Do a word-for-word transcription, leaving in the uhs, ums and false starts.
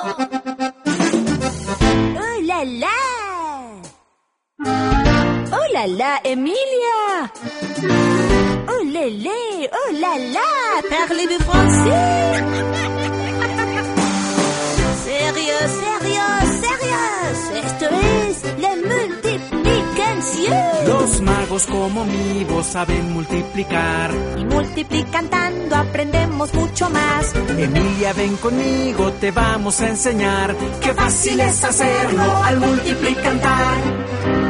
¡Oh, la, la! ¡Oh, la, la, Emilia! ¡Oh, le, le! ¡Oh, la, la! Parlez-vous français? ¡Sérieux, sérieux, sérieux! Esto es la multiplicación. Los magos como mi voz saben multiplicar. Y multiplicando aprendemos mucho más. Emilia, ven conmigo, te vamos a enseñar. Qué fácil es hacerlo al multiplicar.